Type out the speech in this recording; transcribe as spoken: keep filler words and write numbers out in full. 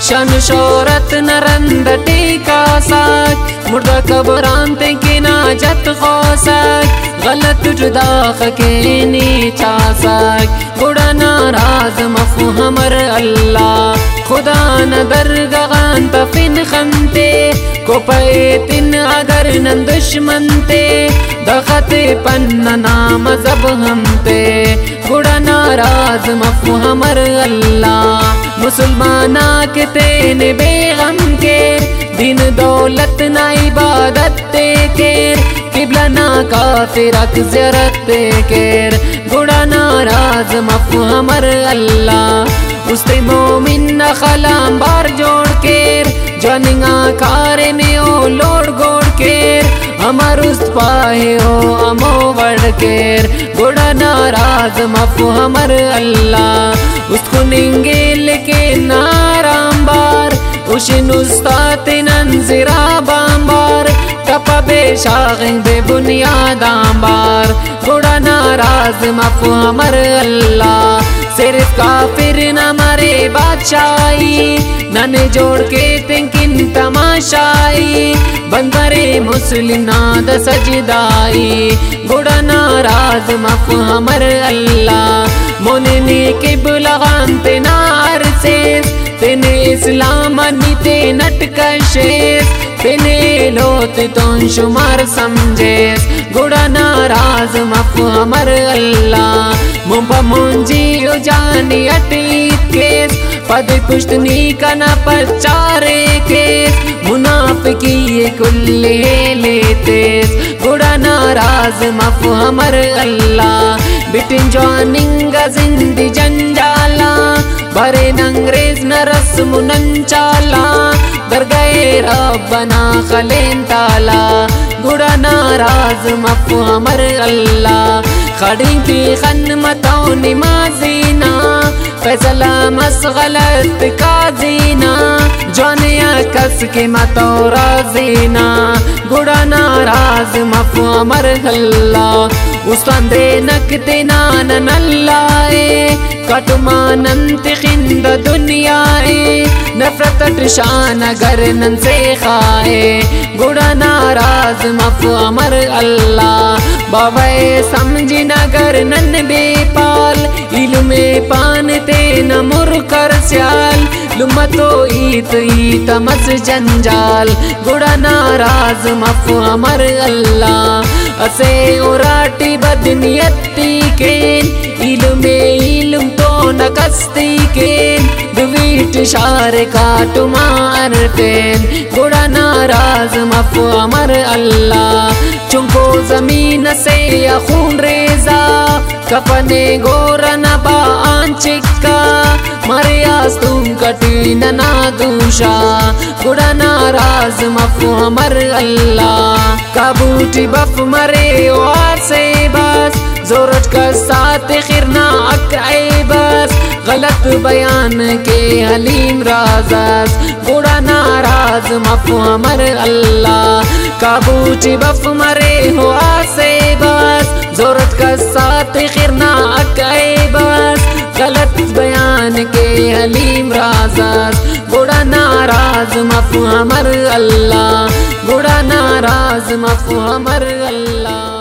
شان شہرت نرند ٹیکا ساک مردہ قبران تے کی ناجت خوساک غلط جدا خکینی چاساک گوڑا ناراض مفو ہمر اللہ خدا ندر گغان تفن خنتے کو پیتن اگر نن دشمن تے دخت پن نام زب ہم تے گوڑا ناراض مفو ہمر اللہ مسلمانہ کے تین بے غم کے دین دولت نا عبادت تے کیر قبلہ نا کافرک زیارت تے کیر گوڑا ناراض مفو ہمر اللہ اس تے مومن نا خلام بار جوڑ کیر جانگا کارے نیو لوڑ گوڑ کیر ہمار اس پاہے ہو امو وڑ کیر گوڑا ناراض مفو ہمر اللہ اس کو ننگیل کے نارام بار اوشن استات ننزرا بامبار کپا بے شاغن بے بنیاد آمبار گوڑا ناراض مفو ہمر اللہ صرف کافر نہ مرے بادشاہی ننے جوڑ کے تنکن تماشائی بندرے مسلم ناد سجدائی گوڑا ناراض مفو ہمر اللہ موننی قبلغان تے نار سیس تینے اسلام نیتے نٹکشیس تینے لوت تون شمار سمجھیس گوڑا ناراض مفو ہمر اللہ ممپا منجی جانی اٹیت کیس پد پشتنی کنا پرچارے کیس منافقی کل لیتیس گوڑا ناراض مفو ہمر اللہ بٹن جواننگ زندی جنجالا بھرے ننگریز نرسم ننچالا درگئے ربنا خلین تالا گوڑا ناراض مفو ہمر اللہ خڑی کی خنمتوں نمازینا فیصلہ مسغلت قاضینا جانیا کس کے متو رازینا گوڑا ناراض مفو ہمر اللہ استان دے نکتے نانن اللہ کٹمانن تخند دنیا نفرت ٹشان اگر نن سے خائے گوڑا ناراض مفو ہمر اللہ بابے سمجھ نگر نن بے پال علم پان تے نمر کر سیال لمتو ایت ایت مز جنجال گوڑا ناراض مفو ہمر اللہ اسے اراٹی بدنیتی کین علم علم تو نکستی کین دویٹ شار کاٹو مار پین گوڑا ناراض مفو ہمر اللہ چنکو زمین سے یا خون ریزا کفنے گورا نبا آنچکا مریاز تم کٹی ننا دوشا گوڑا ناراض مفو ہمر اللہ کابوٹی بف مرے وار سے بس زورٹ کا ساتھ خرنا اکعی بس غلط بیان کے حلیم رازاز گوڑا ناراض مفو ہمر اللہ کابوٹی بف مرے ہوا سے بس زورت کا ساتھ خرنا اکعی بس غلط بیان کے حلیم رازاز گوڑا ناراض مفو ہمر اللہ گوڑا ناراض مفو ہمر اللہ